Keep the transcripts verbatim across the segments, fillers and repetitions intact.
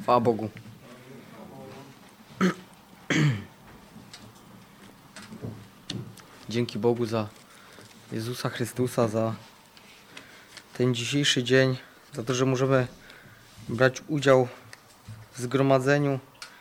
Chwała Bogu. Dzięki Bogu za Jezusa Chrystusa, za ten dzisiejszy dzień, za to, że możemy brać udział w zgromadzeniu.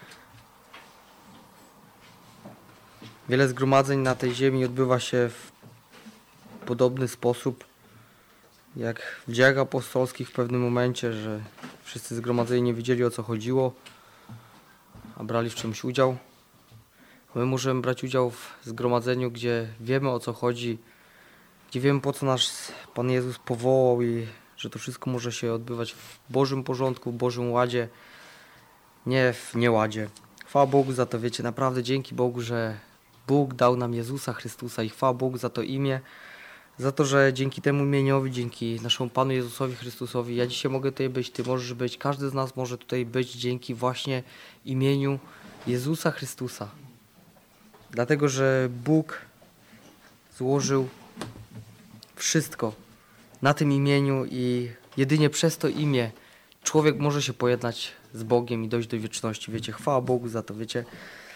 Wiele zgromadzeń na tej ziemi odbywa się w podobny sposób, jak w dziejach apostolskich w pewnym momencie, że wszyscy zgromadzeni nie wiedzieli, o co chodziło, a brali w czymś udział. My możemy brać udział w zgromadzeniu, gdzie wiemy, o co chodzi, gdzie wiemy, po co nas Pan Jezus powołał i że to wszystko może się odbywać w Bożym porządku, w Bożym ładzie, nie w nieładzie. Chwała Bogu za to, wiecie, naprawdę dzięki Bogu, że Bóg dał nam Jezusa Chrystusa i chwała Bogu za to imię, za to, że dzięki temu imieniowi, dzięki naszemu Panu Jezusowi Chrystusowi, ja dzisiaj mogę tutaj być, Ty możesz być, każdy z nas może tutaj być dzięki właśnie imieniu Jezusa Chrystusa. Dlatego, że Bóg złożył wszystko na tym imieniu i jedynie przez to imię człowiek może się pojednać z Bogiem i dojść do wieczności. Wiecie, chwała Bogu za to, wiecie.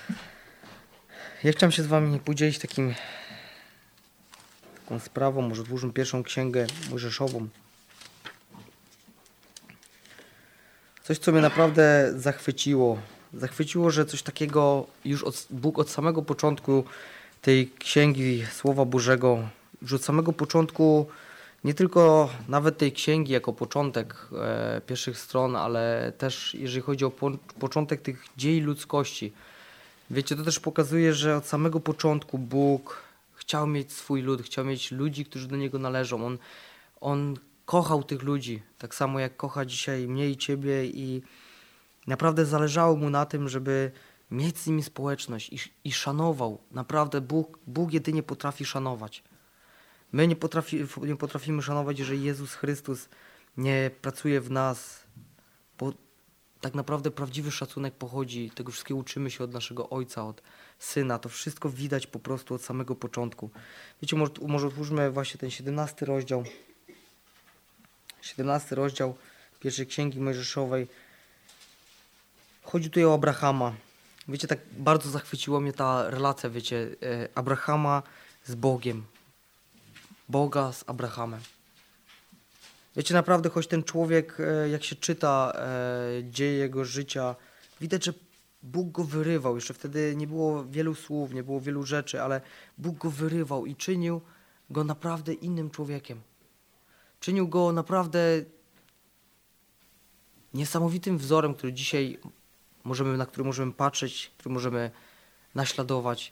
Ja chciałem się z wami podzielić takim, taką sprawą, może otwórzmy pierwszą księgę Mojżeszową. Coś, co mnie naprawdę zachwyciło. Zachwyciło, że coś takiego już od, Bóg od samego początku tej księgi Słowa Bożego, już od samego początku, nie tylko nawet tej księgi jako początek e, pierwszych stron, ale też jeżeli chodzi o po, początek tych dziei ludzkości. Wiecie, to też pokazuje, że od samego początku Bóg chciał mieć swój lud, chciał mieć ludzi, którzy do Niego należą. On, on kochał tych ludzi, tak samo jak kocha dzisiaj mnie i Ciebie i naprawdę zależało Mu na tym, żeby mieć z nimi społeczność i, i szanował. Naprawdę Bóg, Bóg jedynie potrafi szanować. My nie, potrafi, nie potrafimy szanować, jeżeli Jezus Chrystus nie pracuje w nas, bo tak naprawdę prawdziwy szacunek pochodzi, tego wszystkiego uczymy się od naszego Ojca, od Syna. To wszystko widać po prostu od samego początku. Wiecie, może, może otwórzmy właśnie ten siedemnasty rozdział. siedemnasty rozdział pierwszej Księgi Mojżeszowej. Chodzi tutaj o Abrahama. Wiecie, tak bardzo zachwyciła mnie ta relacja, wiecie, Abrahama z Bogiem. Boga z Abrahamem. Wiecie, naprawdę, choć ten człowiek, jak się czyta e, dzieje jego życia, widać, że Bóg go wyrywał. Jeszcze wtedy nie było wielu słów, nie było wielu rzeczy, ale Bóg go wyrywał i czynił go naprawdę innym człowiekiem. Czynił go naprawdę niesamowitym wzorem, który dzisiaj możemy, na który możemy patrzeć, który możemy naśladować,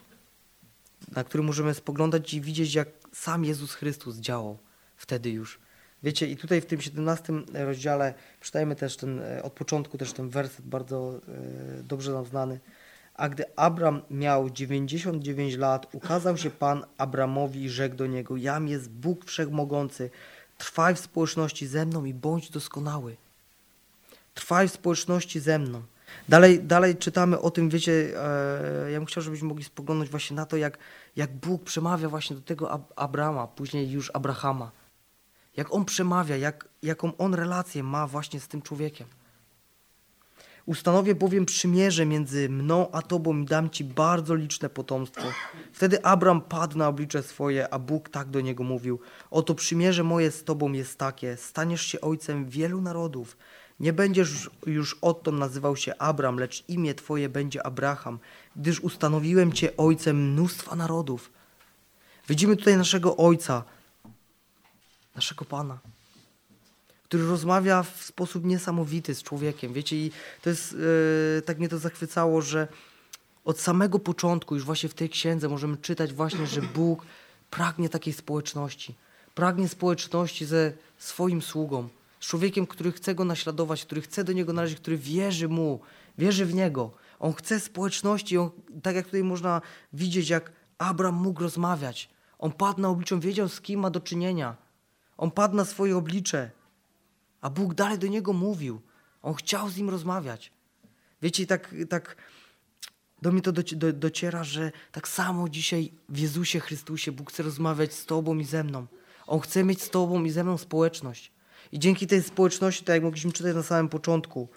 na który możemy spoglądać i widzieć, jak sam Jezus Chrystus działał wtedy już. Wiecie, i tutaj w tym siedemnastym rozdziale czytajmy też ten, od początku też ten werset bardzo e, dobrze nam znany. A gdy Abram miał dziewięćdziesiąt dziewięć lat, ukazał się Pan Abramowi i rzekł do niego: Jam jest Bóg Wszechmogący, trwaj w społeczności ze mną i bądź doskonały. Trwaj w społeczności ze mną. Dalej, dalej czytamy o tym, wiecie, e, ja bym chciał, żebyśmy mogli spoglądać właśnie na to, jak, jak Bóg przemawia właśnie do tego Ab- Abrama, później już Abrahama. Jak On przemawia, jak, jaką On relację ma właśnie z tym człowiekiem. Ustanowię bowiem przymierze między mną a Tobą i dam Ci bardzo liczne potomstwo. Wtedy Abram padł na oblicze swoje, a Bóg tak do niego mówił: Oto przymierze moje z Tobą jest takie, staniesz się ojcem wielu narodów. Nie będziesz już odtąd nazywał się Abram, lecz imię Twoje będzie Abraham, gdyż ustanowiłem Cię ojcem mnóstwa narodów. Widzimy tutaj naszego Ojca, naszego Pana, który rozmawia w sposób niesamowity z człowiekiem. Wiecie, i to jest, yy, tak mnie to zachwycało, że od samego początku, już właśnie w tej księdze możemy czytać właśnie, że Bóg pragnie takiej społeczności. Pragnie społeczności ze swoim sługą. Z człowiekiem, który chce Go naśladować, który chce do Niego należeć, który wierzy Mu, wierzy w Niego. On chce społeczności, on, tak jak tutaj można widzieć, jak Abram mógł rozmawiać. On padł na oblicze, on wiedział, z kim ma do czynienia. On padł na swoje oblicze, a Bóg dalej do niego mówił. On chciał z nim rozmawiać. Wiecie, tak, tak do mnie to doci- do, dociera, że tak samo dzisiaj w Jezusie Chrystusie Bóg chce rozmawiać z Tobą i ze mną. On chce mieć z Tobą i ze mną społeczność. I dzięki tej społeczności, tak jak mogliśmy czytać na samym początku,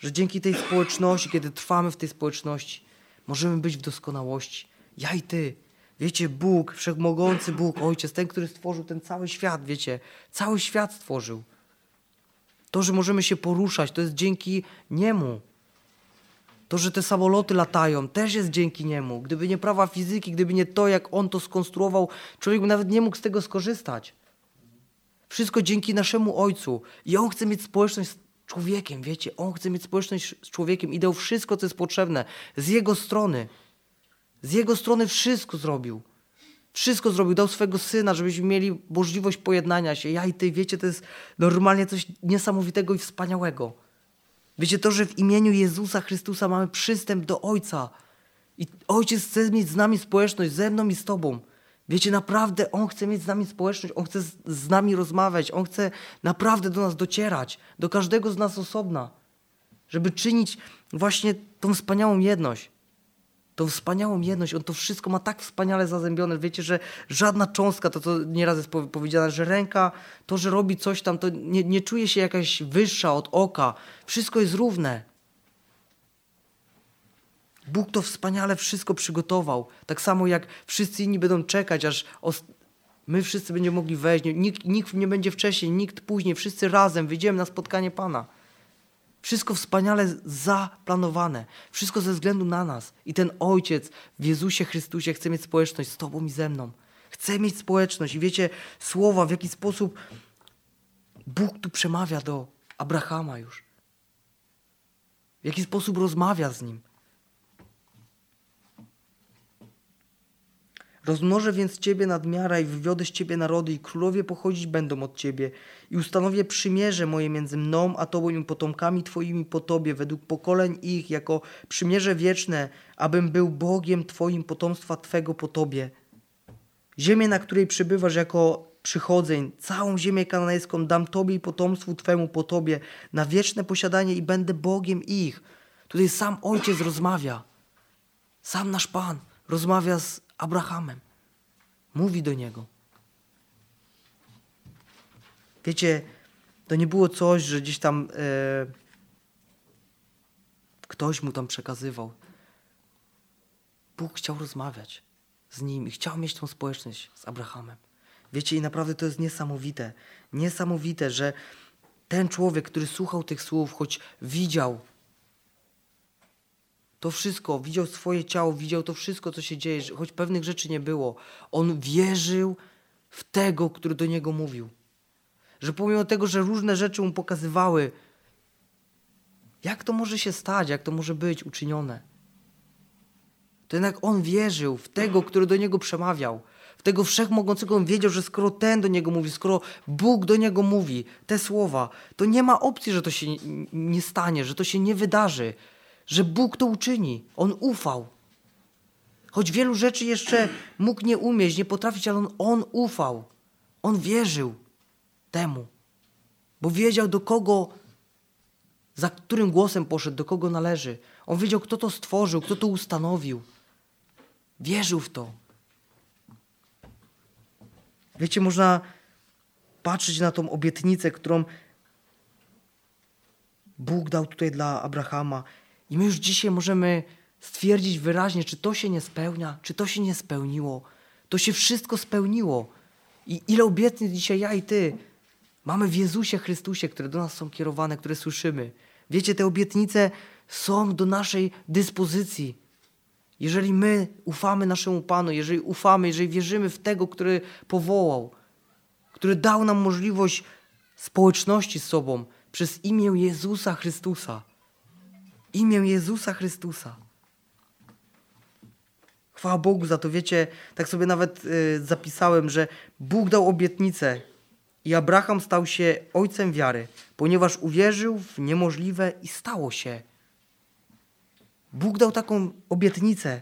Że dzięki tej społeczności, kiedy trwamy w tej społeczności, możemy być w doskonałości. Ja i ty. Wiecie, Bóg, wszechmogący Bóg, Ojciec, ten, który stworzył ten cały świat, wiecie, cały świat stworzył. To, że możemy się poruszać, to jest dzięki Niemu. To, że te samoloty latają, też jest dzięki Niemu. Gdyby nie prawa fizyki, gdyby nie to, jak On to skonstruował, człowiek by nawet nie mógł z tego skorzystać. Wszystko dzięki naszemu Ojcu. I On chce mieć społeczność z człowiekiem, wiecie. On chce mieć społeczność z człowiekiem i dał wszystko, co jest potrzebne. Z Jego strony. Z Jego strony wszystko zrobił. Wszystko zrobił. Dał swego Syna, żebyśmy mieli możliwość pojednania się. Ja i ty, wiecie, to jest normalnie coś niesamowitego i wspaniałego. Wiecie, to, że w imieniu Jezusa Chrystusa mamy przystęp do Ojca. I Ojciec chce mieć z nami społeczność, ze mną i z tobą. Wiecie, naprawdę On chce mieć z nami społeczność, On chce z, z nami rozmawiać, On chce naprawdę do nas docierać, do każdego z nas osobna, żeby czynić właśnie tą wspaniałą jedność. Tą wspaniałą jedność, On to wszystko ma tak wspaniale zazębione. Wiecie, że żadna cząstka, to co nieraz jest powiedziane, że ręka, to, że robi coś tam, to nie, nie czuje się jakaś wyższa od oka. Wszystko jest równe. Bóg to wspaniale wszystko przygotował. Tak samo jak wszyscy inni będą czekać, aż my wszyscy będziemy mogli wejść. Nikt, nikt nie będzie wcześniej, nikt później. Wszyscy razem wyjdziemy na spotkanie Pana. Wszystko wspaniale zaplanowane. Wszystko ze względu na nas. I ten Ojciec w Jezusie Chrystusie chce mieć społeczność z tobą i ze mną. Chce mieć społeczność. I wiecie, słowa, w jaki sposób Bóg tu przemawia do Abrahama już. W jaki sposób rozmawia z nim. Rozmnożę więc Ciebie nadmiara i wywiodę z Ciebie narody i królowie pochodzić będą od Ciebie i ustanowię przymierze moje między mną a Tobą i potomkami Twoimi po Tobie według pokoleń ich jako przymierze wieczne, abym był Bogiem Twoim potomstwa Twego po Tobie. Ziemię, na której przybywasz jako przychodzeń, całą ziemię kananejską dam Tobie i potomstwu Twemu po Tobie na wieczne posiadanie i będę Bogiem ich. Tutaj sam Ojciec rozmawia. Sam nasz Pan rozmawia z Abrahamem. Mówi do niego. Wiecie, to nie było coś, że gdzieś tam e, ktoś mu tam przekazywał. Bóg chciał rozmawiać z nim i chciał mieć tą społeczność z Abrahamem. Wiecie, i naprawdę to jest niesamowite. Niesamowite, że ten człowiek, który słuchał tych słów, choć widział to wszystko, widział swoje ciało, widział to wszystko, co się dzieje, choć pewnych rzeczy nie było. On wierzył w tego, który do niego mówił. Że pomimo tego, że różne rzeczy mu pokazywały, jak to może się stać, jak to może być uczynione. To jednak on wierzył w tego, który do niego przemawiał. W tego wszechmogącego. On wiedział, że skoro ten do niego mówi, skoro Bóg do niego mówi te słowa, to nie ma opcji, że to się nie stanie, że to się nie wydarzy. Że Bóg to uczyni. On ufał. Choć wielu rzeczy jeszcze mógł nie umieć, nie potrafić, ale on, on ufał. On wierzył temu. Bo wiedział, do kogo, za którym głosem poszedł, do kogo należy. On wiedział, kto to stworzył, kto to ustanowił. Wierzył w to. Wiecie, można patrzeć na tą obietnicę, którą Bóg dał tutaj dla Abrahama. I my już dzisiaj możemy stwierdzić wyraźnie, czy to się nie spełnia, czy to się nie spełniło. To się wszystko spełniło. I ile obietnic dzisiaj ja i ty mamy w Jezusie Chrystusie, które do nas są kierowane, które słyszymy. Wiecie, te obietnice są do naszej dyspozycji. Jeżeli my ufamy naszemu Panu, jeżeli ufamy, jeżeli wierzymy w tego, który powołał, który dał nam możliwość społeczności z sobą przez imię Jezusa Chrystusa. Imię Jezusa Chrystusa. Chwała Bogu za to. Wiecie, tak sobie nawet y, zapisałem, że Bóg dał obietnicę i Abraham stał się ojcem wiary, ponieważ uwierzył w niemożliwe i stało się. Bóg dał taką obietnicę.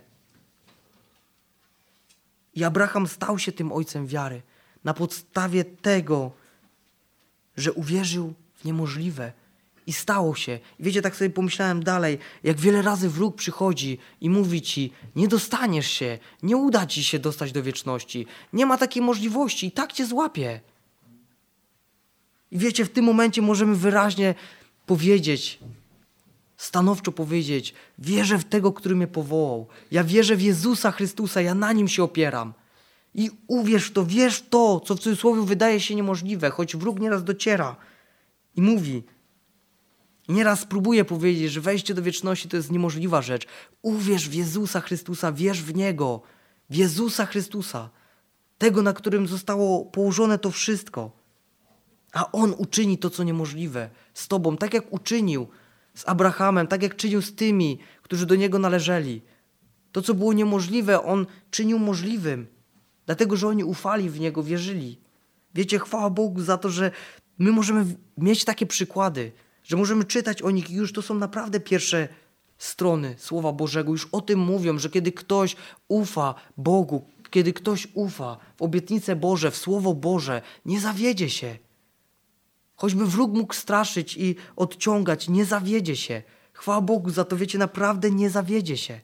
I Abraham stał się tym ojcem wiary na podstawie tego, że uwierzył w niemożliwe. I stało się. I wiecie, tak sobie pomyślałem dalej, jak wiele razy wróg przychodzi i mówi ci, nie dostaniesz się, nie uda ci się dostać do wieczności, nie ma takiej możliwości i tak cię złapie. I wiecie, w tym momencie możemy wyraźnie powiedzieć stanowczo powiedzieć, wierzę w tego, który mnie powołał. Ja wierzę w Jezusa Chrystusa, ja na Nim się opieram. I uwierz w to, wierz w to, co w cudzysłowie wydaje się niemożliwe, choć wróg nieraz dociera i mówi. I nieraz próbuje powiedzieć, że wejście do wieczności to jest niemożliwa rzecz. Uwierz w Jezusa Chrystusa, wierz w Niego, w Jezusa Chrystusa, tego, na którym zostało położone to wszystko. A On uczyni to, co niemożliwe z Tobą, tak jak uczynił z Abrahamem, tak jak czynił z tymi, którzy do Niego należeli. To, co było niemożliwe, On czynił możliwym, dlatego, że oni ufali w Niego, wierzyli. Wiecie, chwała Bogu za to, że my możemy mieć takie przykłady, że możemy czytać o nich i już to są naprawdę pierwsze strony Słowa Bożego. Już o tym mówią, że kiedy ktoś ufa Bogu, kiedy ktoś ufa w obietnice Boże, w Słowo Boże, nie zawiedzie się. Choćby wróg mógł straszyć i odciągać, nie zawiedzie się. Chwała Bogu za to, wiecie, naprawdę nie zawiedzie się.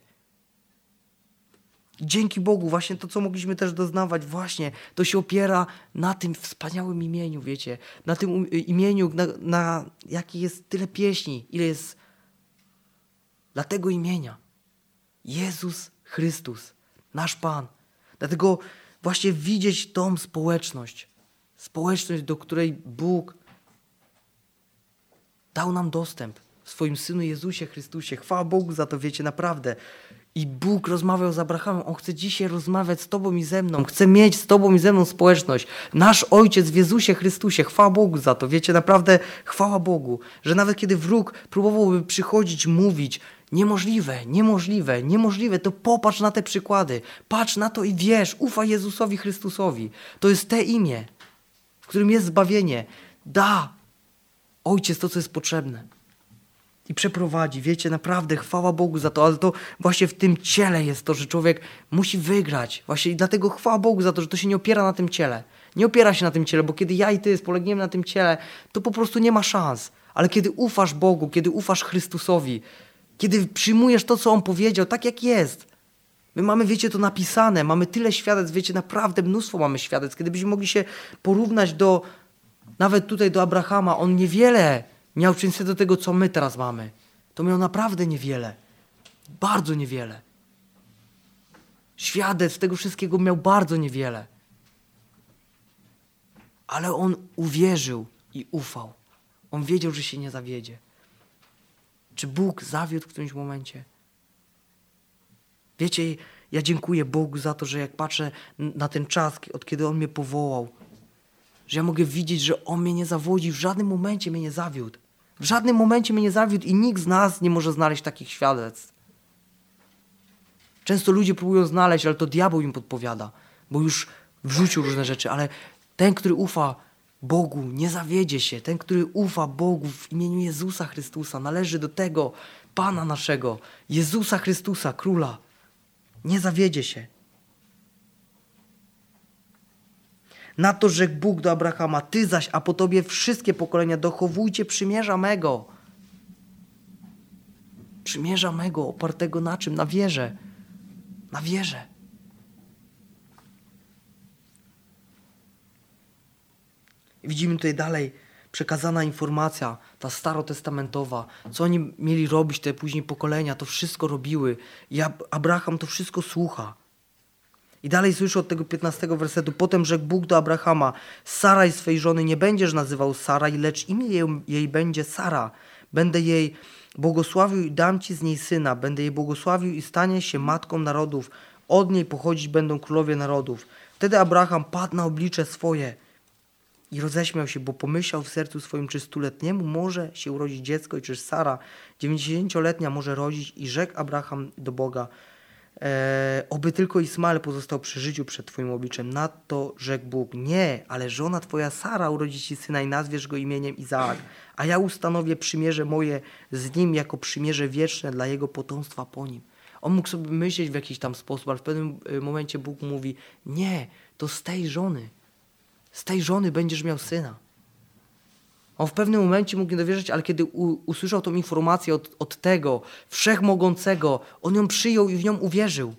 Dzięki Bogu, właśnie to, co mogliśmy też doznawać, właśnie to się opiera na tym wspaniałym imieniu, wiecie, na tym imieniu, na, na jakie jest tyle pieśni, ile jest dla tego imienia. Jezus Chrystus, nasz Pan. Dlatego właśnie widzieć tą społeczność, społeczność, do której Bóg dał nam dostęp w swoim Synu Jezusie Chrystusie. Chwała Bogu za to, wiecie, naprawdę. I Bóg rozmawiał z Abrahamem. On chce dzisiaj rozmawiać z Tobą i ze mną. Chce mieć z Tobą i ze mną społeczność. Nasz Ojciec w Jezusie Chrystusie. Chwała Bogu za to. Wiecie, naprawdę chwała Bogu, że nawet kiedy wróg próbowałby przychodzić, mówić, niemożliwe, niemożliwe, niemożliwe, to popatrz na te przykłady. Patrz na to i wierz. Ufaj Jezusowi Chrystusowi. To jest te imię, w którym jest zbawienie. Da Ojciec to, co jest potrzebne. I przeprowadzi. Wiecie, naprawdę chwała Bogu za to, ale to właśnie w tym ciele jest to, że człowiek musi wygrać. Właśnie i dlatego chwała Bogu za to, że to się nie opiera na tym ciele. Nie opiera się na tym ciele, bo kiedy ja i ty spolegniemy na tym ciele, to po prostu nie ma szans. Ale kiedy ufasz Bogu, kiedy ufasz Chrystusowi, kiedy przyjmujesz to, co On powiedział, tak jak jest. My mamy, wiecie, to napisane, mamy tyle świadectw, wiecie, naprawdę mnóstwo mamy świadectw. Kiedybyśmy mogli się porównać do, nawet tutaj do Abrahama, on niewiele miał w przeciwieństwie do tego, co my teraz mamy. To miał naprawdę niewiele. Bardzo niewiele. Świadectw tego wszystkiego miał bardzo niewiele. Ale on uwierzył i ufał. On wiedział, że się nie zawiedzie. Czy Bóg zawiódł w którymś momencie? Wiecie, ja dziękuję Bogu za to, że jak patrzę na ten czas, od kiedy On mnie powołał, że ja mogę widzieć, że On mnie nie zawodzi, w żadnym momencie mnie nie zawiódł. W żadnym momencie mnie nie zawiódł i nikt z nas nie może znaleźć takich świadectw. Często ludzie próbują znaleźć, ale to diabeł im podpowiada, bo już wrzucił różne rzeczy, ale ten, który ufa Bogu, nie zawiedzie się. Ten, który ufa Bogu w imieniu Jezusa Chrystusa, należy do tego Pana naszego, Jezusa Chrystusa, Króla. Nie zawiedzie się. Na to rzekł Bóg do Abrahama, ty zaś, a po tobie wszystkie pokolenia, dochowujcie przymierza mego. Przymierza mego, opartego na czym? Na wierze. Na wierze. I widzimy tutaj dalej przekazana informacja, ta starotestamentowa, co oni mieli robić, te później pokolenia, to wszystko robiły. I Abraham to wszystko słucha. I dalej słyszę od tego piętnastego wersetu. Potem rzekł Bóg do Abrahama, Saraj swej żony nie będziesz nazywał Saraj, lecz imię jej, jej będzie Sara. Będę jej błogosławił i dam ci z niej syna. Będę jej błogosławił i stanie się matką narodów. Od niej pochodzić będą królowie narodów. Wtedy Abraham padł na oblicze swoje i roześmiał się, bo pomyślał w sercu swoim, czy stuletniemu może się urodzić dziecko i czyż Sara dziewięćdziesięcioletnia może rodzić. I rzekł Abraham do Boga, E, oby tylko Ismael pozostał przy życiu przed Twoim obliczem. Na to rzekł Bóg, nie, ale żona Twoja Sara urodzi Ci syna i nazwiesz go imieniem Izaak, a ja ustanowię przymierze moje z nim jako przymierze wieczne dla jego potomstwa po nim. On mógł sobie myśleć w jakiś tam sposób, ale w pewnym momencie Bóg mówi, nie, to z tej żony, z tej żony będziesz miał syna. On w pewnym momencie mógł nie dowierzyć, ale kiedy u, usłyszał tą informację od, od tego wszechmogącego, on ją przyjął i w nią uwierzył.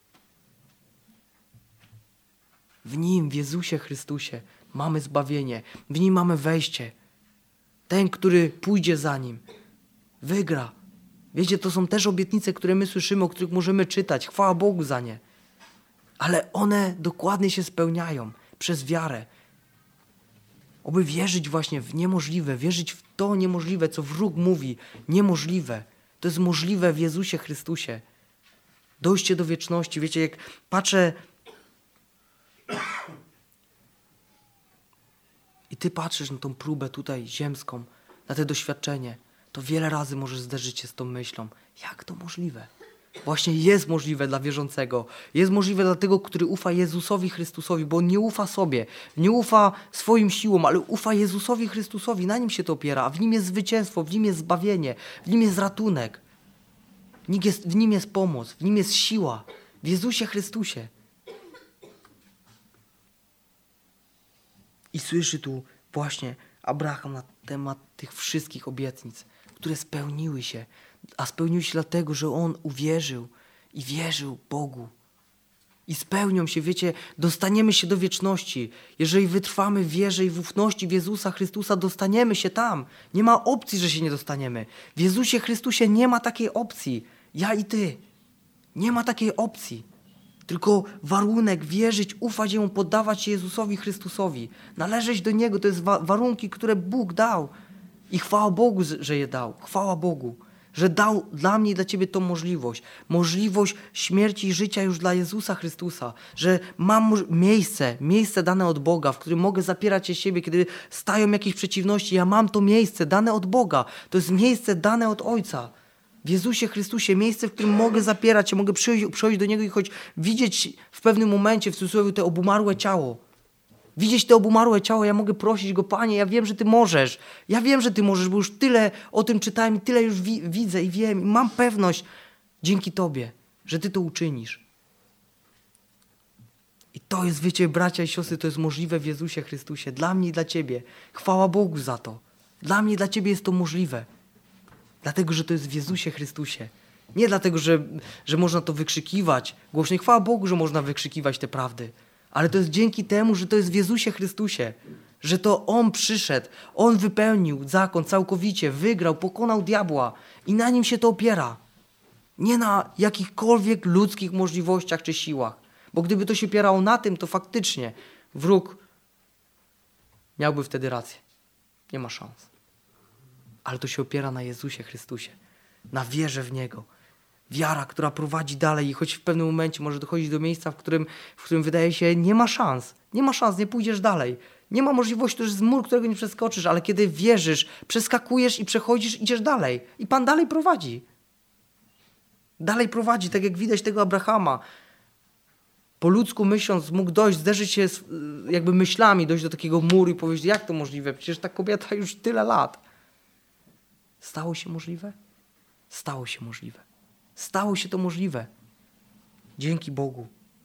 W Nim, w Jezusie Chrystusie mamy zbawienie. W Nim mamy wejście. Ten, który pójdzie za Nim, wygra. Wiecie, to są też obietnice, które my słyszymy, o których możemy czytać. Chwała Bogu za nie. Ale one dokładnie się spełniają przez wiarę. Oby wierzyć właśnie w niemożliwe, wierzyć w to niemożliwe, co wróg mówi. Niemożliwe. To jest możliwe w Jezusie Chrystusie. Dojście do wieczności. Wiecie, jak patrzę i ty patrzysz na tą próbę tutaj ziemską, na to doświadczenie, to wiele razy możesz zderzyć się z tą myślą. Jak to możliwe? Właśnie jest możliwe dla wierzącego. Jest możliwe dla tego, który ufa Jezusowi Chrystusowi, bo on nie ufa sobie, nie ufa swoim siłom, ale ufa Jezusowi Chrystusowi. Na nim się to opiera, a w nim jest zwycięstwo, w nim jest zbawienie, w nim jest ratunek. W nim jest pomoc, w nim jest siła. W Jezusie Chrystusie. I słyszy tu właśnie Abraham na temat tych wszystkich obietnic, które spełniły się. A spełniły się dlatego, że on uwierzył i wierzył Bogu. I spełnią się, wiecie, dostaniemy się do wieczności. Jeżeli wytrwamy w wierze i w ufności w Jezusa Chrystusa, dostaniemy się tam. Nie ma opcji, że się nie dostaniemy. W Jezusie Chrystusie nie ma takiej opcji. Ja i ty. Nie ma takiej opcji. Tylko warunek wierzyć, ufać Jemu, poddawać się Jezusowi Chrystusowi. Należeć do Niego. To jest wa- warunki, które Bóg dał. I chwała Bogu, że je dał. Chwała Bogu, że dał dla mnie i dla ciebie tą możliwość. Możliwość śmierci i życia już dla Jezusa Chrystusa. Że mam miejsce, miejsce dane od Boga, w którym mogę zapierać się siebie, kiedy stają jakieś przeciwności. Ja mam to miejsce dane od Boga. To jest miejsce dane od Ojca. W Jezusie Chrystusie, miejsce, w którym mogę zapierać się, mogę przyjść, przyjść do Niego i choć widzieć w pewnym momencie, w cudzysłowie, to obumarłe ciało. Widzieć to obumarłe ciało, ja mogę prosić Go, Panie, ja wiem, że Ty możesz. Ja wiem, że Ty możesz, bo już tyle o tym czytałem i tyle już wi- widzę i wiem. I mam pewność dzięki Tobie, że Ty to uczynisz. I to jest, wiecie, bracia i siostry, to jest możliwe w Jezusie Chrystusie. Dla mnie i dla Ciebie. Chwała Bogu za to. Dla mnie i dla Ciebie jest to możliwe. Dlatego, że to jest w Jezusie Chrystusie. Nie dlatego, że, że można to wykrzykiwać głośno. Chwała Bogu, że można wykrzykiwać te prawdy. Ale to jest dzięki temu, że to jest w Jezusie Chrystusie. Że to On przyszedł. On wypełnił zakon całkowicie. Wygrał, pokonał diabła. I na Nim się to opiera. Nie na jakichkolwiek ludzkich możliwościach czy siłach. Bo gdyby to się opierało na tym, to faktycznie wróg miałby wtedy rację. Nie ma szans. Ale to się opiera na Jezusie Chrystusie. Na wierze w Niego. Wiara, która prowadzi dalej i choć w pewnym momencie może dochodzić do miejsca, w którym, w którym wydaje się, nie ma szans. Nie ma szans, nie pójdziesz dalej. Nie ma możliwości, to jest mur, którego nie przeskoczysz, ale kiedy wierzysz, przeskakujesz i przechodzisz, idziesz dalej. I Pan dalej prowadzi. Dalej prowadzi, tak jak widać tego Abrahama. Po ludzku myśląc, mógł dojść, zderzyć się z jakby myślami, dojść do takiego muru i powiedzieć, jak to możliwe? Przecież ta kobieta już tyle lat. Stało się możliwe? Stało się możliwe. Stało się to możliwe. Dzięki Bogu.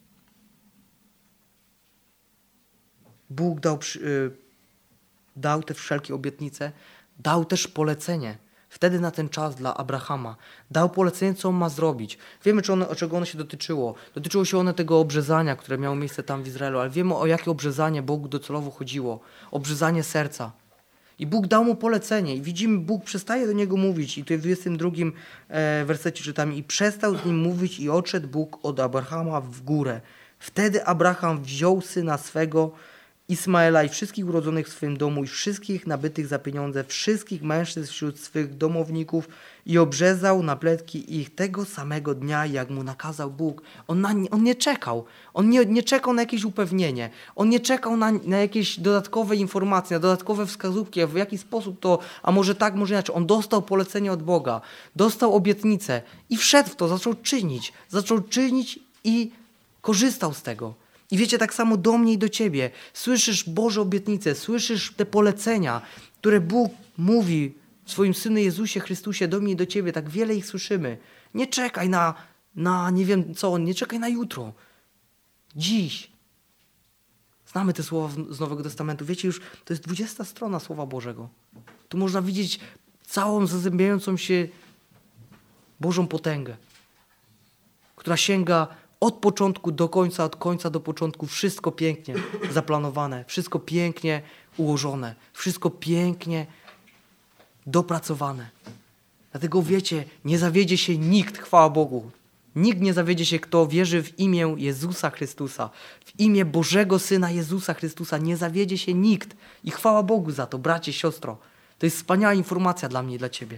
Bóg dał, yy, dał te wszelkie obietnice, dał też polecenie. Wtedy na ten czas dla Abrahama. Dał polecenie, co on ma zrobić. Wiemy, czy one, czego ono się dotyczyło. Dotyczyło się one tego obrzezania, które miało miejsce tam w Izraelu, ale wiemy, o jakie obrzezanie Bogu docelowo chodziło. Obrzezanie serca. I Bóg dał mu polecenie i widzimy, Bóg przestaje do niego mówić i tutaj w dwudziestym drugim e, wersecie czytamy i przestał z nim mówić i odszedł Bóg od Abrahama w górę. Wtedy Abraham wziął syna swego Ismaela i wszystkich urodzonych w swym domu i wszystkich nabytych za pieniądze, wszystkich mężczyzn wśród swych domowników i obrzezał na pletki ich tego samego dnia, jak mu nakazał Bóg. On, na, on nie czekał. On nie, nie czekał na jakieś upewnienie. On nie czekał na, na jakieś dodatkowe informacje, na dodatkowe wskazówki, w jaki sposób to, a może tak, może inaczej. On dostał polecenie od Boga, dostał obietnicę i wszedł w to, zaczął czynić. Zaczął czynić i korzystał z tego. I wiecie, tak samo do mnie i do ciebie. Słyszysz Boże obietnice, słyszysz te polecenia, które Bóg mówi w swoim Synu Jezusie Chrystusie do mnie i do ciebie. Tak wiele ich słyszymy. Nie czekaj na, na nie wiem co, nie czekaj na jutro. Dziś. Znamy te słowa z Nowego Testamentu. Wiecie, już to jest dwudziesta strona Słowa Bożego. Tu można widzieć całą zazębiającą się Bożą potęgę, która sięga od początku do końca, od końca do początku. Wszystko pięknie zaplanowane, wszystko pięknie ułożone, wszystko pięknie dopracowane. Dlatego wiecie, nie zawiedzie się nikt, chwała Bogu. Nikt nie zawiedzie się, kto wierzy w imię Jezusa Chrystusa. W imię Bożego Syna Jezusa Chrystusa. Nie zawiedzie się nikt. I chwała Bogu za to, bracie, siostro. To jest wspaniała informacja dla mnie i dla ciebie.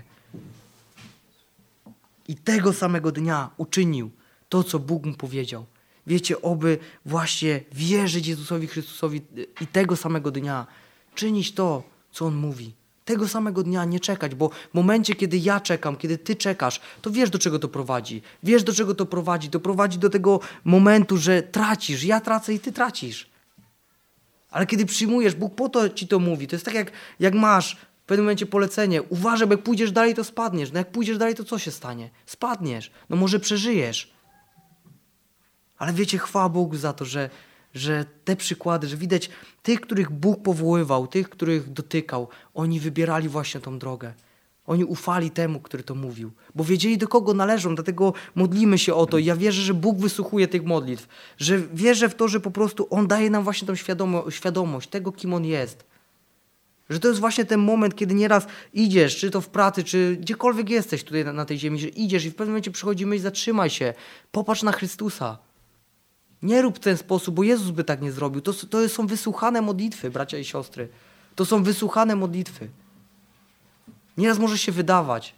I tego samego dnia uczynił to, co Bóg mu powiedział. Wiecie, oby właśnie wierzyć Jezusowi Chrystusowi i tego samego dnia czynić to, co On mówi. Tego samego dnia nie czekać, bo w momencie, kiedy ja czekam, kiedy ty czekasz, to wiesz, do czego to prowadzi. Wiesz, do czego to prowadzi. To prowadzi do tego momentu, że tracisz. Ja tracę i ty tracisz. Ale kiedy przyjmujesz, Bóg po to ci to mówi. To jest tak, jak, jak masz w pewnym momencie polecenie. Uważaj, bo jak pójdziesz dalej, to spadniesz. No jak pójdziesz dalej, to co się stanie? Spadniesz. No może przeżyjesz. Ale wiecie, chwała Bogu za to, że, że te przykłady, że widać tych, których Bóg powoływał, tych, których dotykał, oni wybierali właśnie tą drogę. Oni ufali temu, który to mówił, bo wiedzieli, do kogo należą, dlatego modlimy się o to. Ja wierzę, że Bóg wysłuchuje tych modlitw, że wierzę w to, że po prostu On daje nam właśnie tą świadomo- świadomość tego, kim On jest. Że to jest właśnie ten moment, kiedy nieraz idziesz, czy to w pracy, czy gdziekolwiek jesteś tutaj na, na tej ziemi, że idziesz i w pewnym momencie przychodzi myśl, zatrzymaj się, popatrz na Chrystusa. Nie rób w ten sposób, bo Jezus by tak nie zrobił. To, to są wysłuchane modlitwy, bracia i siostry. To są wysłuchane modlitwy. Nieraz może się wydawać.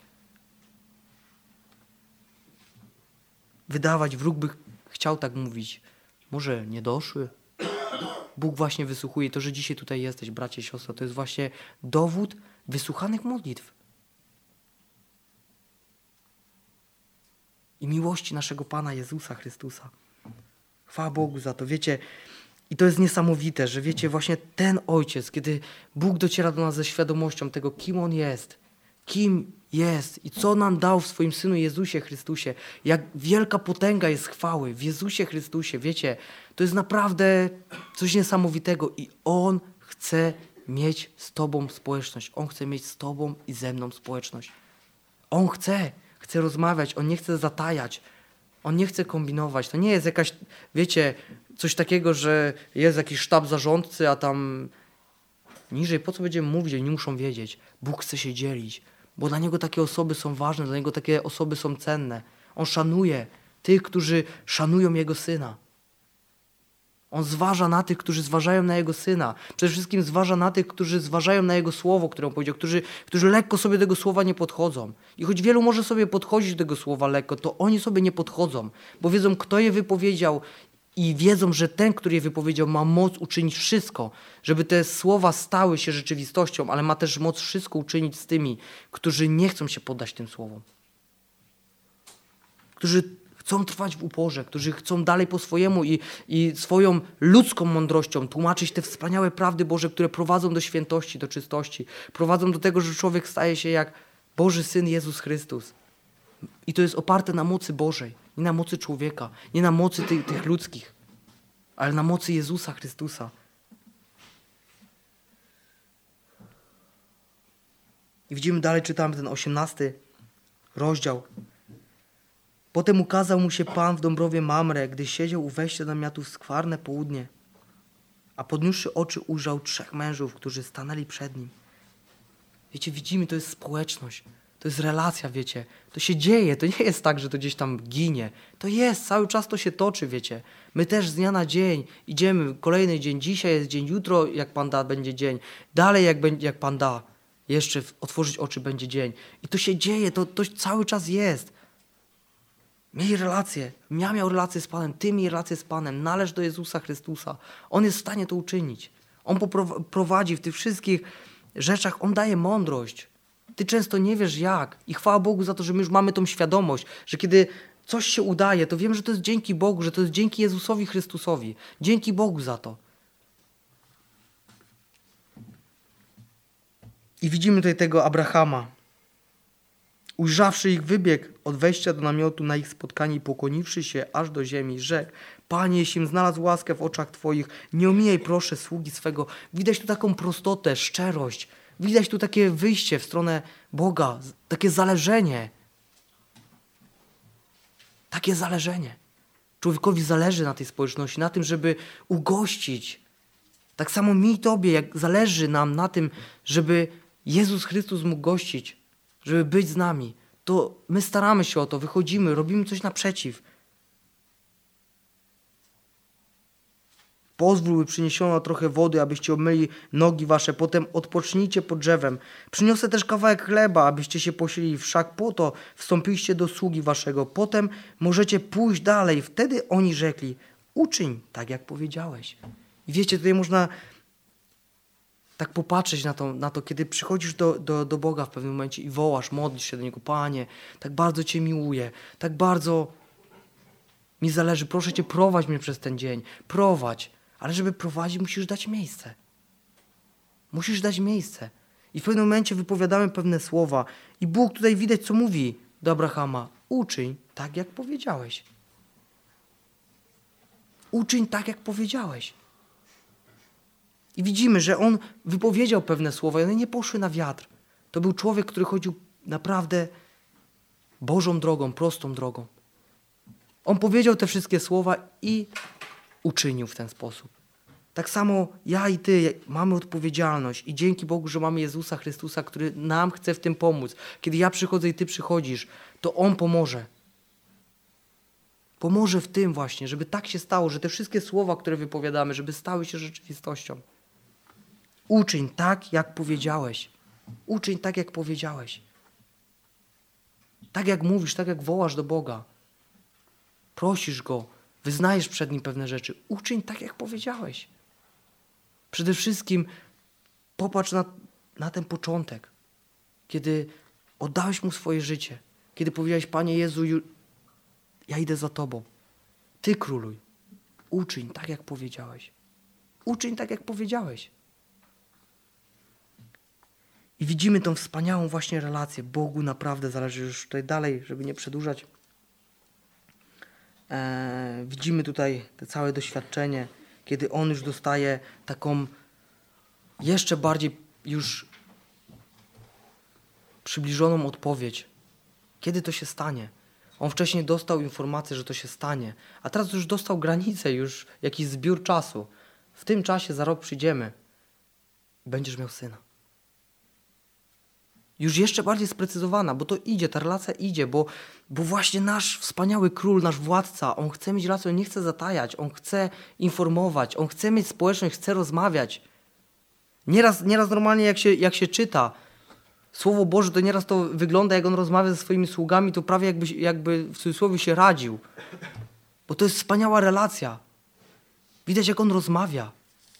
Wydawać, wróg by chciał tak mówić. Może nie doszły. Bóg właśnie wysłuchuje. To, że dzisiaj tutaj jesteś, bracie i siostry, to jest właśnie dowód wysłuchanych modlitw. I miłości naszego Pana Jezusa Chrystusa. Chwała Bogu za to. Wiecie, i to jest niesamowite, że wiecie, właśnie ten Ojciec, kiedy Bóg dociera do nas ze świadomością tego, kim On jest, kim jest i co nam dał w swoim Synu Jezusie Chrystusie, jak wielka potęga jest chwały w Jezusie Chrystusie, wiecie, to jest naprawdę coś niesamowitego i On chce mieć z Tobą społeczność. On chce mieć z Tobą i ze mną społeczność. On chce, chce rozmawiać, On nie chce zatajać. On nie chce kombinować. To nie jest jakaś, wiecie, coś takiego, że jest jakiś sztab zarządcy, a tam niżej, po co będziemy mówić, oni muszą wiedzieć. Bóg chce się dzielić, bo dla Niego takie osoby są ważne, dla Niego takie osoby są cenne. On szanuje tych, którzy szanują Jego Syna. On zważa na tych, którzy zważają na Jego Syna. Przede wszystkim zważa na tych, którzy zważają na Jego słowo, które On powiedział, którzy, którzy lekko sobie do tego słowa nie podchodzą. I choć wielu może sobie podchodzić do tego słowa lekko, to oni sobie nie podchodzą, bo wiedzą, kto je wypowiedział i wiedzą, że ten, który je wypowiedział, ma moc uczynić wszystko, żeby te słowa stały się rzeczywistością, ale ma też moc wszystko uczynić z tymi, którzy nie chcą się poddać tym słowom. Którzy chcą trwać w uporze, którzy chcą dalej po swojemu i, i swoją ludzką mądrością tłumaczyć te wspaniałe prawdy Boże, które prowadzą do świętości, do czystości. Prowadzą do tego, że człowiek staje się jak Boży Syn Jezus Chrystus. I to jest oparte na mocy Bożej, nie na mocy człowieka, nie na mocy tych, tych ludzkich, ale na mocy Jezusa Chrystusa. I widzimy dalej, czytamy ten osiemnasty rozdział. Potem ukazał mu się Pan w Dąbrowie Mamre, gdy siedział u wejścia namiotu w skwarne południe, a podniósłszy oczy ujrzał trzech mężów, którzy stanęli przed nim. Wiecie, widzimy, to jest społeczność, to jest relacja, wiecie. To się dzieje, to nie jest tak, że to gdzieś tam ginie. To jest, cały czas to się toczy, wiecie. My też z dnia na dzień idziemy, kolejny dzień, dzisiaj jest dzień, jutro jak Pan da, będzie dzień, dalej jak, będzie, jak Pan da, jeszcze otworzyć oczy będzie dzień. I to się dzieje, to, to cały czas jest. Miej relację, ja miał relację z Panem, ty miej relację z Panem, należ do Jezusa Chrystusa. On jest w stanie to uczynić. On prowadzi w tych wszystkich rzeczach, On daje mądrość. Ty często nie wiesz jak i chwała Bogu za to, że my już mamy tą świadomość, że kiedy coś się udaje, to wiem, że to jest dzięki Bogu, że to jest dzięki Jezusowi Chrystusowi. Dzięki Bogu za to. I widzimy tutaj tego Abrahama. Ujrzawszy ich, wybiegł od wejścia do namiotu na ich spotkanie i pokłoniwszy się aż do ziemi, rzekł: Panie, jeślim znalazł łaskę w oczach Twoich, nie omijaj proszę sługi swego. Widać tu taką prostotę, szczerość. Widać tu takie wyjście w stronę Boga, takie zależenie. Takie zależenie. Człowiekowi zależy na tej społeczności, na tym, żeby ugościć. Tak samo mi i Tobie, jak zależy nam na tym, żeby Jezus Chrystus mógł gościć, żeby być z nami. to my staramy się o to, wychodzimy, robimy coś naprzeciw. Pozwól, by przyniesiono trochę wody, abyście obmyli nogi wasze, potem odpocznijcie pod drzewem. Przyniosę też kawałek chleba, abyście się posilili, wszak po to wstąpiliście do sługi waszego. Potem możecie pójść dalej. Wtedy oni rzekli, uczyń tak, jak powiedziałeś. I wiecie, tutaj można tak popatrzeć na to, na to kiedy przychodzisz do, do, do Boga w pewnym momencie i wołasz, modlisz się do Niego, Panie, tak bardzo Cię miłuję, tak bardzo mi zależy, proszę Cię, prowadź mnie przez ten dzień, prowadź. Ale żeby prowadzić, musisz dać miejsce. Musisz dać miejsce. I w pewnym momencie wypowiadamy pewne słowa. I Bóg tutaj widać, co mówi do Abrahama. Uczyń tak, jak powiedziałeś. Uczyń tak, jak powiedziałeś. I widzimy, że on wypowiedział pewne słowa i one nie poszły na wiatr. To był człowiek, który chodził naprawdę Bożą drogą, prostą drogą. On powiedział te wszystkie słowa i uczynił w ten sposób. Tak samo ja i ty mamy odpowiedzialność i dzięki Bogu, że mamy Jezusa Chrystusa, który nam chce w tym pomóc. Kiedy ja przychodzę i ty przychodzisz, to On pomoże. Pomoże w tym właśnie, żeby tak się stało, że te wszystkie słowa, które wypowiadamy, żeby stały się rzeczywistością. Uczyń tak, jak powiedziałeś. Uczyń tak, jak powiedziałeś. Tak jak mówisz, tak jak wołasz do Boga. Prosisz Go, wyznajesz przed Nim pewne rzeczy. Uczyń tak, jak powiedziałeś. Przede wszystkim popatrz na, na ten początek, kiedy oddałeś Mu swoje życie. Kiedy powiedziałeś, Panie Jezu, ja idę za Tobą. Ty króluj. Uczyń tak, jak powiedziałeś. Uczyń tak, jak powiedziałeś. I widzimy tą wspaniałą właśnie relację. Bogu naprawdę zależy już tutaj dalej, żeby nie przedłużać. Eee, widzimy tutaj to całe doświadczenie, kiedy on już dostaje taką jeszcze bardziej już przybliżoną odpowiedź. Kiedy to się stanie? On wcześniej dostał informację, że to się stanie, a teraz już dostał granicę, już jakiś zbiór czasu. W tym czasie za rok przyjdziemy. Będziesz miał syna. Już jeszcze bardziej sprecyzowana, bo to idzie, ta relacja idzie, bo, bo właśnie nasz wspaniały król, nasz władca, on chce mieć relację, on nie chce zatajać, on chce informować, on chce mieć społeczność, chce rozmawiać. Nieraz, nieraz normalnie jak się, jak się czyta Słowo Boże, to nieraz to wygląda, jak on rozmawia ze swoimi sługami, to prawie jakby, jakby w cudzysłowie się radził. Bo to jest wspaniała relacja. Widać, jak on rozmawia.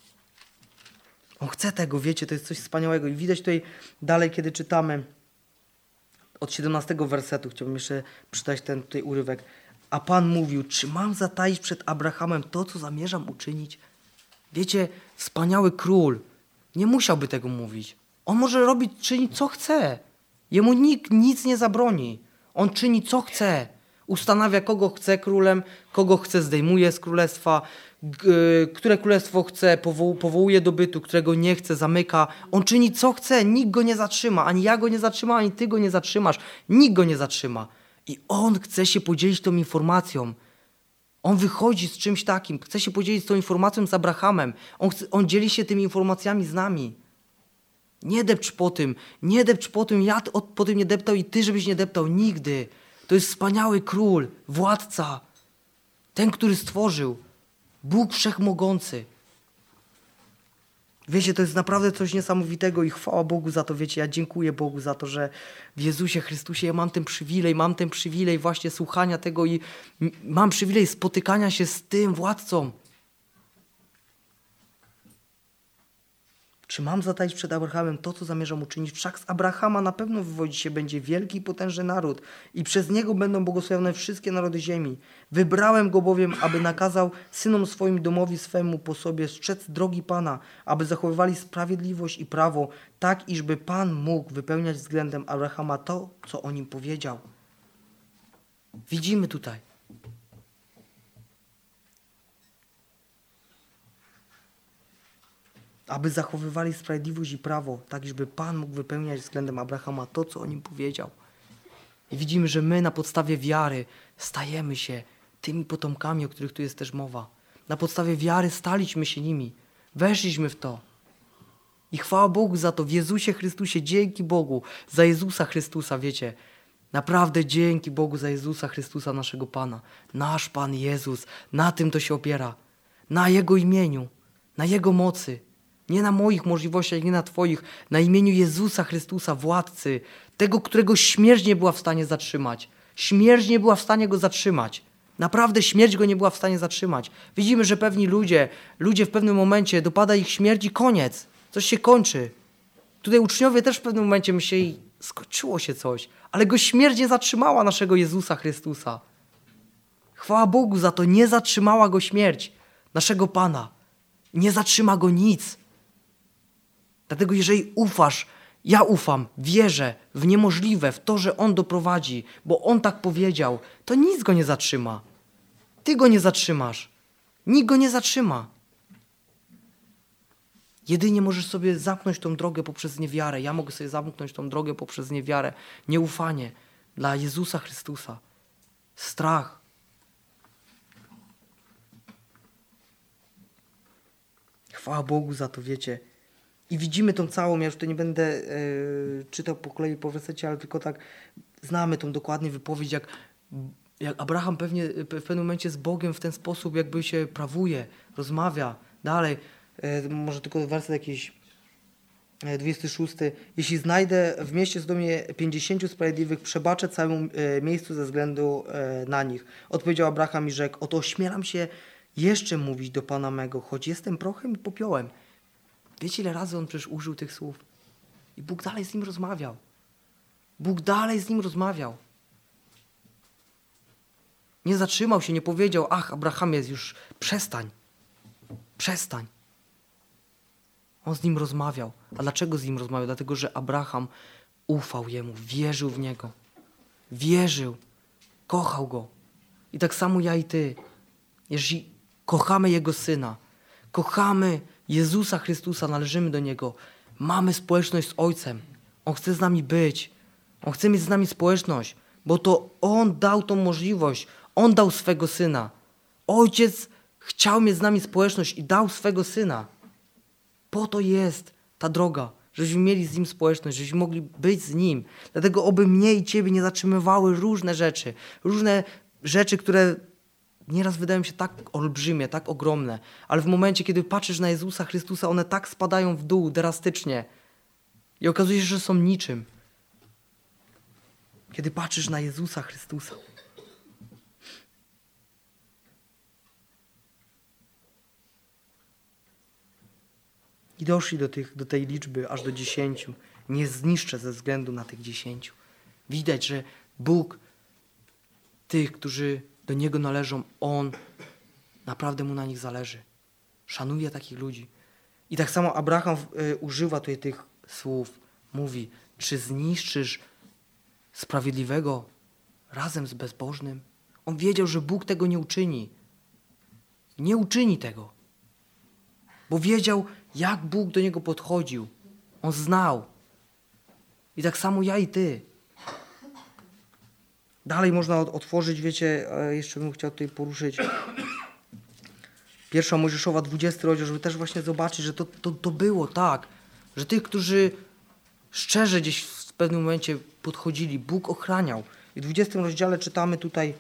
On chce tego, wiecie, to jest coś wspaniałego. I widać tutaj dalej, kiedy czytamy od siedemnastego wersetu, chciałbym jeszcze przeczytać ten tutaj urywek. A Pan mówił, czy mam zataić przed Abrahamem to, co zamierzam uczynić? Wiecie, wspaniały król nie musiałby tego mówić. On może robić, czynić co chce. Jemu nikt nic nie zabroni. On czyni co chce. Ustanawia, kogo chce królem, kogo chce zdejmuje z królestwa, które królestwo chce, powoł, powołuje do bytu, którego nie chce, zamyka. On czyni co chce, nikt go nie zatrzyma. Ani ja go nie zatrzymam, ani ty go nie zatrzymasz. Nikt go nie zatrzyma. I on chce się podzielić tą informacją. On wychodzi z czymś takim, chce się podzielić tą informacją z Abrahamem. On, chce, on dzieli się tymi informacjami z nami. Nie depcz po tym, nie depcz po tym, ja po tym nie deptał i ty, żebyś nie deptał nigdy. To jest wspaniały król, władca, ten, który stworzył, Bóg Wszechmogący. Wiecie, to jest naprawdę coś niesamowitego i chwała Bogu za to, wiecie, ja dziękuję Bogu za to, że w Jezusie Chrystusie ja mam ten przywilej, mam ten przywilej właśnie słuchania tego i mam przywilej spotykania się z tym władcą. Czy mam zataić przed Abrahamem to, co zamierzam uczynić? Wszak z Abrahama na pewno wywodzi się będzie wielki i potężny naród i przez niego będą błogosławione wszystkie narody ziemi. Wybrałem go bowiem, aby nakazał synom swoim domowi swemu po sobie strzec drogi Pana, aby zachowywali sprawiedliwość i prawo, tak iżby Pan mógł wypełniać względem Abrahama to, co o nim powiedział. Widzimy tutaj. Aby zachowywali sprawiedliwość i prawo, tak iżby Pan mógł wypełniać względem Abrahama to, co o nim powiedział. I widzimy, że my na podstawie wiary stajemy się tymi potomkami, o których tu jest też mowa. Na podstawie wiary staliśmy się nimi. Weszliśmy w to. I chwała Bogu za to w Jezusie Chrystusie, dzięki Bogu, za Jezusa Chrystusa, wiecie. Naprawdę dzięki Bogu za Jezusa Chrystusa, naszego Pana. Nasz Pan Jezus, na tym to się opiera. Na Jego imieniu, na Jego mocy. Nie na moich możliwościach, nie na Twoich. Na imieniu Jezusa Chrystusa, władcy. Tego, którego śmierć nie była w stanie zatrzymać. Śmierć nie była w stanie Go zatrzymać. Naprawdę śmierć Go nie była w stanie zatrzymać. Widzimy, że pewni ludzie, ludzie w pewnym momencie dopada ich śmierć i koniec. Coś się kończy. Tutaj uczniowie też w pewnym momencie myśleli, skończyło się coś. Ale Go śmierć nie zatrzymała, naszego Jezusa Chrystusa. Chwała Bogu za to, nie zatrzymała Go śmierć, naszego Pana. Nie zatrzyma Go nic. Dlatego jeżeli ufasz, ja ufam, wierzę w niemożliwe, w to, że On doprowadzi, bo On tak powiedział, to nic Go nie zatrzyma. Ty Go nie zatrzymasz. Nikt Go nie zatrzyma. Jedynie możesz sobie zamknąć tą drogę poprzez niewiarę. Ja mogę sobie zamknąć tą drogę poprzez niewiarę. Nieufanie dla Jezusa Chrystusa. Strach. Chwała Bogu za to, wiecie. I widzimy tą całą, ja już to nie będę yy, czytał po kolei po wersecie, ale tylko tak znamy tą dokładnie wypowiedź, jak, jak Abraham pewnie w pewnym momencie z Bogiem w ten sposób jakby się prawuje, rozmawia. Dalej, yy, może tylko werset jakiś yy, dwudziesty szósty. Jeśli znajdę w mieście Sodomie pięćdziesięciu sprawiedliwych, przebaczę całemu yy, miejscu ze względu yy, na nich. Odpowiedział Abraham i rzekł, oto ośmielam się jeszcze mówić do Pana mego, choć jestem prochem i popiołem. Wiecie, ile razy on przecież użył tych słów? I Bóg dalej z nim rozmawiał. Bóg dalej z nim rozmawiał. Nie zatrzymał się, nie powiedział, ach, Abrahamie, już przestań. Przestań. On z nim rozmawiał. A dlaczego z nim rozmawiał? Dlatego, że Abraham ufał Jemu, wierzył w Niego. Wierzył. Kochał Go. I tak samo ja i Ty. Jeżeli kochamy Jego Syna, kochamy Jezusa Chrystusa, należymy do Niego, mamy społeczność z Ojcem. On chce z nami być. On chce mieć z nami społeczność, bo to On dał tą możliwość. On dał swego Syna. Ojciec chciał mieć z nami społeczność i dał swego Syna. Po to jest ta droga, żebyśmy mieli z Nim społeczność, żebyśmy mogli być z Nim. Dlatego oby mnie i Ciebie nie zatrzymywały różne rzeczy. Różne rzeczy, które nieraz wydają się tak olbrzymie, tak ogromne, ale w momencie, kiedy patrzysz na Jezusa Chrystusa, one tak spadają w dół drastycznie i okazuje się, że są niczym. Kiedy patrzysz na Jezusa Chrystusa. I doszli do, tych, do tej liczby aż do dziesięciu. Nie zniszczę ze względu na tych dziesięciu. Widać, że Bóg tych, którzy do Niego należą, On naprawdę Mu na nich zależy. Szanuje takich ludzi. I tak samo Abraham y, używa tutaj tych słów. Mówi, czy zniszczysz sprawiedliwego razem z bezbożnym? On wiedział, że Bóg tego nie uczyni. Nie uczyni tego. Bo wiedział, jak Bóg do niego podchodził. On znał. I tak samo ja i Ty. Dalej można otworzyć, wiecie, jeszcze bym chciał tutaj poruszyć Pierwsza Mojżeszowa, dwudziesty rozdział, żeby też właśnie zobaczyć, że to, to, to było tak, że tych, którzy szczerze gdzieś w pewnym momencie podchodzili, Bóg ochraniał. I w dwudziestym rozdziale czytamy tutaj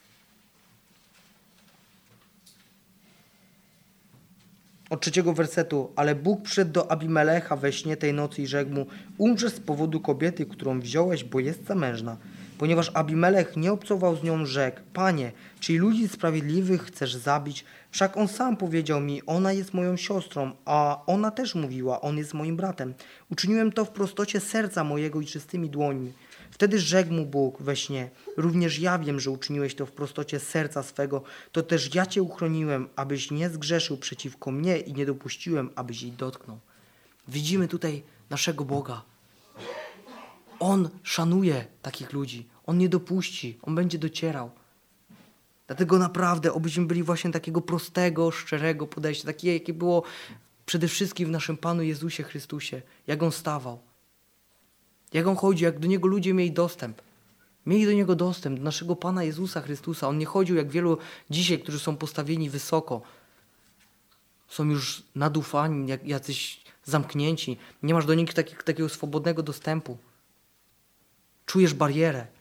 od trzeciego wersetu. Ale Bóg przyszedł do Abimelecha we śnie tej nocy i rzekł mu, umrzesz z powodu kobiety, którą wziąłeś, bo jest zamężna. Ponieważ Abimelech nie obcował z nią, rzekł, Panie, czyli ludzi sprawiedliwych chcesz zabić? Wszak on sam powiedział mi, ona jest moją siostrą, a ona też mówiła, on jest moim bratem. Uczyniłem to w prostocie serca mojego i czystymi dłońmi. Wtedy rzekł mu Bóg we śnie, również ja wiem, że uczyniłeś to w prostocie serca swego, to też ja Cię uchroniłem, abyś nie zgrzeszył przeciwko mnie i nie dopuściłem, abyś jej dotknął. Widzimy tutaj naszego Boga. On szanuje takich ludzi. On nie dopuści. On będzie docierał. Dlatego naprawdę, obyśmy byli właśnie takiego prostego, szczerego podejścia, takie, jakie było przede wszystkim w naszym Panu Jezusie Chrystusie. Jak On stawał. Jak On chodzi, jak do Niego ludzie mieli dostęp. Mieli do Niego dostęp, do naszego Pana Jezusa Chrystusa. On nie chodził jak wielu dzisiaj, którzy są postawieni wysoko. Są już nadufani, jak jacyś zamknięci. Nie masz do nich taki, takiego swobodnego dostępu. Czujesz barierę.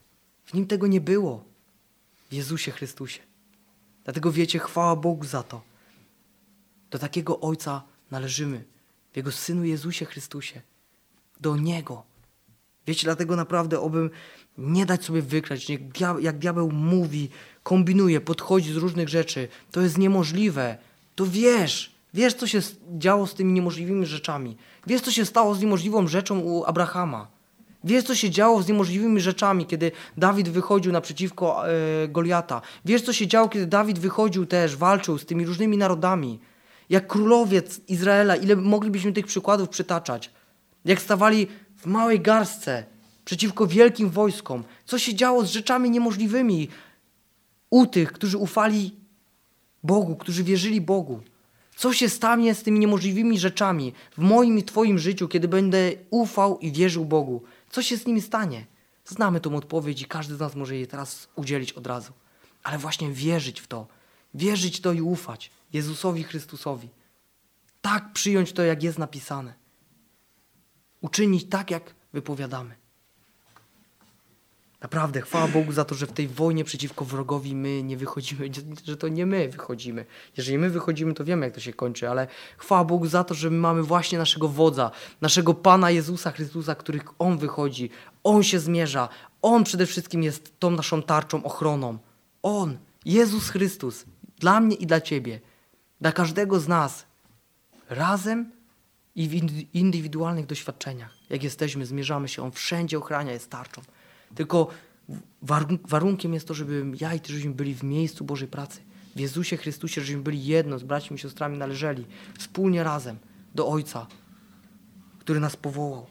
W nim tego nie było. W Jezusie Chrystusie. Dlatego wiecie, chwała Bogu za to. Do takiego Ojca należymy. W Jego Synu Jezusie Chrystusie. Do Niego. Wiecie, dlatego naprawdę obym nie dać sobie wykrać. Jak, dia- jak diabeł mówi, kombinuje, podchodzi z różnych rzeczy. To jest niemożliwe. To wiesz. Wiesz, co się działo z tymi niemożliwymi rzeczami. Wiesz, co się stało z niemożliwą rzeczą u Abrahama. Wiesz, co się działo z niemożliwymi rzeczami, kiedy Dawid wychodził naprzeciwko e, Goliata. Wiesz, co się działo, kiedy Dawid wychodził też, walczył z tymi różnymi narodami. Jak królowie Izraela, ile moglibyśmy tych przykładów przytaczać. Jak stawali w małej garstce przeciwko wielkim wojskom. Co się działo z rzeczami niemożliwymi u tych, którzy ufali Bogu, którzy wierzyli Bogu. Co się stanie z tymi niemożliwymi rzeczami w moim i Twoim życiu, kiedy będę ufał i wierzył Bogu? Co się z nimi stanie? Znamy tą odpowiedź i każdy z nas może jej teraz udzielić od razu. Ale właśnie wierzyć w to. Wierzyć w to i ufać Jezusowi Chrystusowi. Tak przyjąć to, jak jest napisane. Uczynić tak, jak wypowiadamy. Naprawdę, chwała Bogu za to, że w tej wojnie przeciwko wrogowi my nie wychodzimy, że to nie my wychodzimy. Jeżeli my wychodzimy, to wiemy, jak to się kończy, ale chwała Bogu za to, że my mamy właśnie naszego wodza, naszego Pana Jezusa Chrystusa, których On wychodzi, On się zmierza, On przede wszystkim jest tą naszą tarczą, ochroną. On, Jezus Chrystus, dla mnie i dla Ciebie, dla każdego z nas, razem i w indywidualnych doświadczeniach. Jak jesteśmy, zmierzamy się, On wszędzie ochrania, jest tarczą. Tylko warunkiem jest to, żeby ja i Ty, żebyśmy byli w miejscu Bożej pracy. W Jezusie Chrystusie, żebyśmy byli jedno, z braćmi i siostrami należeli. Wspólnie razem do Ojca, który nas powołał.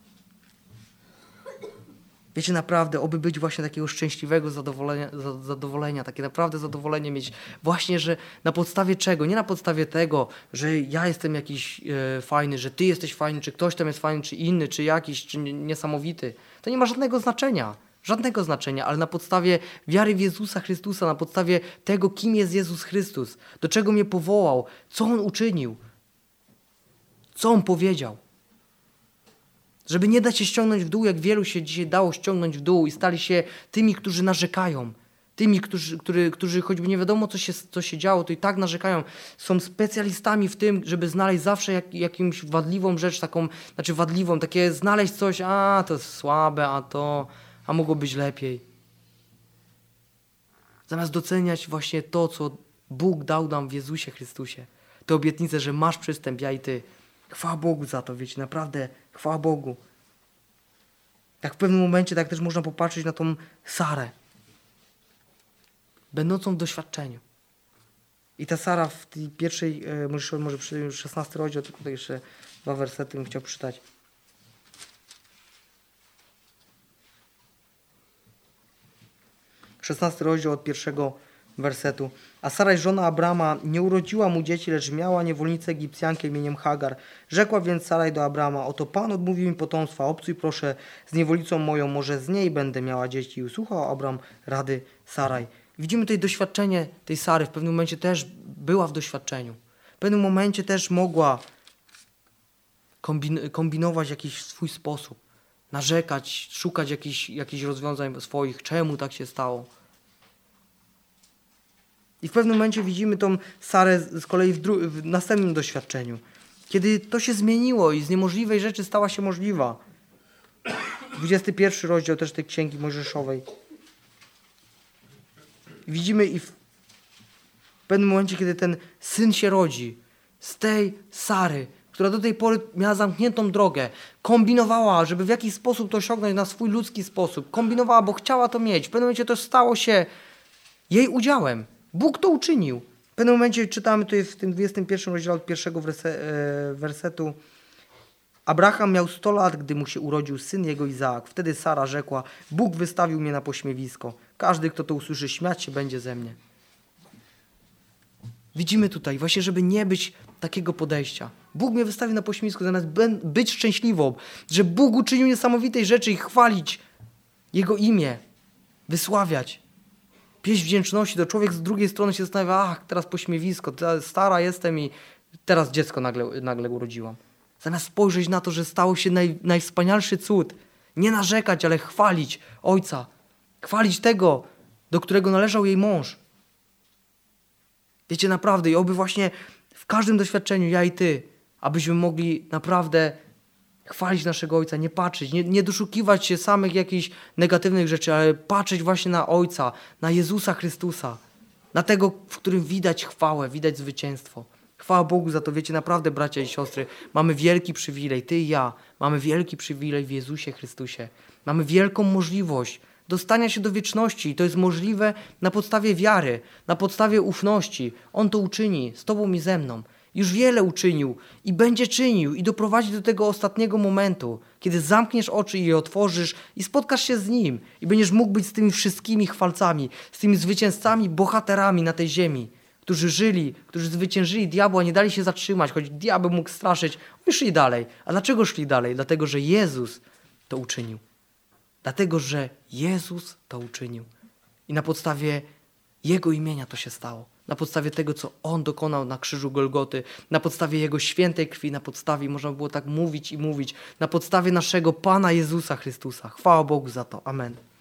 Wiecie, naprawdę, oby być właśnie takiego szczęśliwego zadowolenia, zadowolenia, takie naprawdę zadowolenie mieć. Właśnie, że na podstawie czego? Nie na podstawie tego, że ja jestem jakiś e, fajny, że Ty jesteś fajny, czy ktoś tam jest fajny, czy inny, czy jakiś, czy niesamowity. To nie ma żadnego znaczenia. Żadnego znaczenia, ale na podstawie wiary w Jezusa Chrystusa, na podstawie tego, kim jest Jezus Chrystus, do czego mnie powołał, co On uczynił, co On powiedział. Żeby nie dać się ściągnąć w dół, jak wielu się dzisiaj dało ściągnąć w dół i stali się tymi, którzy narzekają. Tymi, którzy, którzy, którzy choćby nie wiadomo, co się, co się działo, to i tak narzekają. Są specjalistami w tym, żeby znaleźć zawsze jak, jakąś wadliwą rzecz, taką, znaczy wadliwą, takie znaleźć coś, a to jest słabe, a to, a mogło być lepiej. Zamiast doceniać właśnie to, co Bóg dał nam w Jezusie Chrystusie. Te obietnice, że masz przystęp, ja i Ty. Chwała Bogu za to, wiecie, naprawdę, chwała Bogu. Tak w pewnym momencie, tak też można popatrzeć na tą Sarę, będącą w doświadczeniu. I ta Sara w tej pierwszej, może, może przy szesnasty rozdział, tylko tutaj jeszcze dwa wersety bym chciał przeczytać. szesnasty rozdział od pierwszego wersetu. A Saraj, żona Abrama, nie urodziła mu dzieci, lecz miała niewolnicę Egipcjankę imieniem Hagar. Rzekła więc Saraj do Abrama, oto Pan odmówił mi potomstwa, obcuj proszę z niewolnicą moją, może z niej będę miała dzieci. I usłuchał Abram rady Saraj. Widzimy tutaj doświadczenie tej Sary. W pewnym momencie też była w doświadczeniu. W pewnym momencie też mogła kombin- kombinować w jakiś swój sposób. Narzekać, szukać jakichś, jakichś rozwiązań swoich. Czemu tak się stało? I w pewnym momencie widzimy tą Sarę z kolei w, dru- w następnym doświadczeniu. Kiedy to się zmieniło i z niemożliwej rzeczy stała się możliwa. dwudziesty pierwszy rozdział też tej Księgi Mojżeszowej. Widzimy i w pewnym momencie, kiedy ten syn się rodzi, z tej Sary, która do tej pory miała zamkniętą drogę, kombinowała, żeby w jakiś sposób to osiągnąć na swój ludzki sposób. Kombinowała, bo chciała to mieć. W pewnym momencie to stało się jej udziałem. Bóg to uczynił. W pewnym momencie czytamy tutaj w tym dwudziestym pierwszym rozdziale od pierwszego wersetu. Abraham miał sto lat, gdy mu się urodził syn jego Izaak. Wtedy Sara rzekła, Bóg wystawił mnie na pośmiewisko. Każdy, kto to usłyszy, śmiać się będzie ze mnie. Widzimy tutaj właśnie, żeby nie być takiego podejścia. Bóg mnie wystawił na pośmiewisko, zamiast być szczęśliwą, że Bóg uczynił niesamowitej rzeczy i chwalić Jego imię, wysławiać. Pieśń wdzięczności, to człowiek z drugiej strony się zastanawia, ach, teraz pośmiewisko, stara jestem i teraz dziecko nagle, nagle urodziłam. Zamiast spojrzeć na to, że stało się naj, najwspanialszy cud, nie narzekać, ale chwalić Ojca, chwalić tego, do którego należał jej mąż. Wiecie, naprawdę, i oby właśnie w każdym doświadczeniu, ja i ty, abyśmy mogli naprawdę chwalić naszego Ojca, nie patrzeć, nie, nie doszukiwać się samych jakichś negatywnych rzeczy, ale patrzeć właśnie na Ojca, na Jezusa Chrystusa, na tego, w którym widać chwałę, widać zwycięstwo. Chwała Bogu za to, wiecie, naprawdę, bracia i siostry, mamy wielki przywilej, ty i ja, mamy wielki przywilej w Jezusie Chrystusie. Mamy wielką możliwość dostania się do wieczności i to jest możliwe na podstawie wiary, na podstawie ufności. On to uczyni z tobą i ze mną. Już wiele uczynił i będzie czynił i doprowadzi do tego ostatniego momentu, kiedy zamkniesz oczy i je otworzysz i spotkasz się z Nim i będziesz mógł być z tymi wszystkimi chwalcami, z tymi zwycięzcami, bohaterami na tej ziemi, którzy żyli, którzy zwyciężyli diabła, nie dali się zatrzymać, choć diabeł mógł straszyć, oni szli dalej. A dlaczego szli dalej? Dlatego, że Jezus to uczynił. Dlatego, że Jezus to uczynił. I na podstawie Jego imienia to się stało. Na podstawie tego, co On dokonał na krzyżu Golgoty, na podstawie Jego świętej krwi, na podstawie, można było tak mówić i mówić, na podstawie naszego Pana Jezusa Chrystusa. Chwała Bogu za to. Amen.